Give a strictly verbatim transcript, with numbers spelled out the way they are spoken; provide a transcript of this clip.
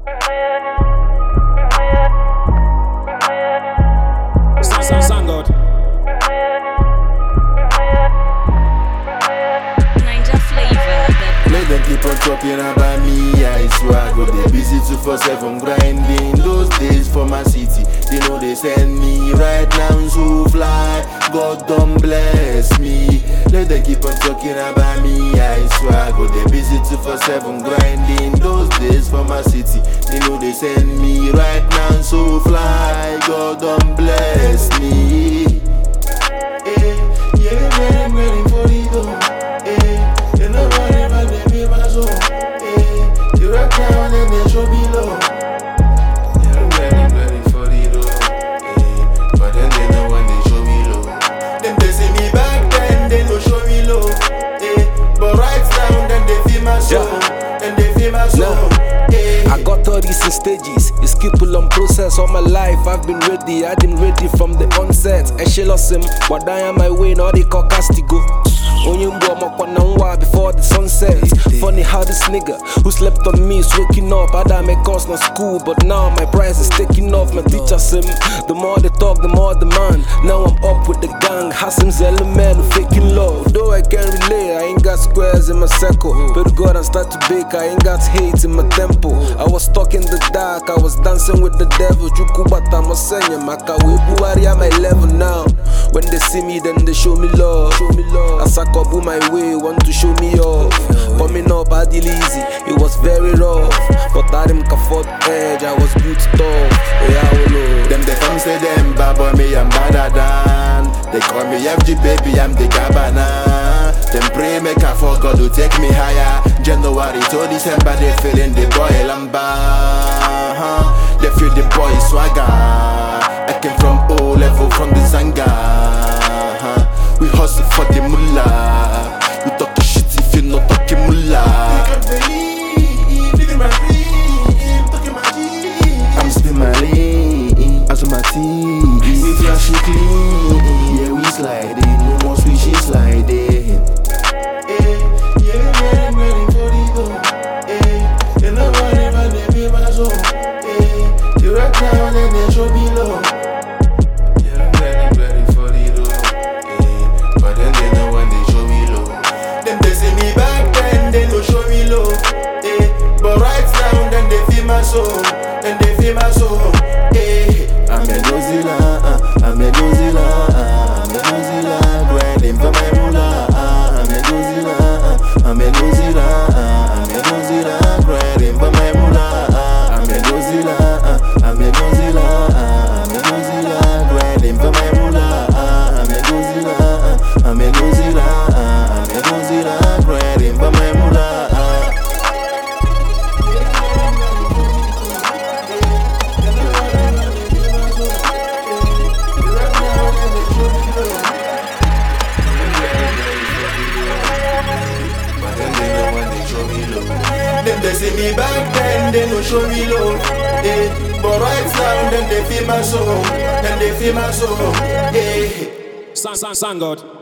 Sang God. Ninja flavor. Let them keep on talking about me, I swear go they busy two four seven grinding. Those days for my city, they know they send me right now so fly. God don't bless me. Let them keep on talking about me, I swear go they busy two four seven grinding. Those days for my city, they know they send me right now so fly. God don't bless me. Eh, yeah, man, I'm ready for the door. Eh, you know what? I got all these in stages, it's people on process. All my life I've been ready, I've been ready from the onset. And she lost him, but I am my way, now they call castigo. Before the sunset. Funny how this nigga who slept on me is waking up. I done my course, not school, but now my price is taking off. My teacher sim, the more they talk, the more demand. Now I'm up with the gang, Hassim's element of faking love. Though I can relate, I ain't got squares in my circle. But God, I start to bake, I ain't got hate in my tempo. I was stuck in the dark, I was dancing with the devil. Jukubata Masenya, Makawe Buari at my level now. When they see me, then they show me love. Show me love. I sack up my way, want to show me off. Coming up, I did easy, it was very rough. But I didn't afford edge, I was built tough. Yeah, I will know. Them they come say them bad boy, me I'm better than. They call me F G baby, I'm the Gabana. Them pray make I for God to take me higher. January to December, they feeling the boy lamba. uh-huh. They feel the boy swagger. I came from O level, from the Zanga. uh-huh. We hustle for the mullah. You talk shit if you not talking mullah. I'm still my lane, as my team. We flash it clean, yeah we sliding, no more switching sliding. Eh, yeah man, I'm ready for the go. Eh, you know what if I live in my zone. Eh, you right now and then they show below. Yeah I'm ready, ready for the go. Eh, but then they know when they show me low. Them they see me back then, they no show me low. Eh, but right now then they feel my soul, then they feel my soul. Eh, I'm a Godzilla, uh, I'm a Godzilla, uh, I'm a Godzilla, grinding for my moolah. Uh, I'm a Godzilla, uh, I'm a Godzilla, uh, I'm a Godzilla, grinding for my moolah. Uh, I'm a Godzilla, uh, I'm a Godzilla, uh, I'm a Godzilla, grinding for my moolah. Uh, I'm a Godzilla, uh, I'm a Godzilla, uh, I'm a Godzilla, grinding for my moolah. Them they see me back then, they no show me love. Eh, but right now, then they feel my soul, then they feel my soul. Eh. Sang, sang, sang God.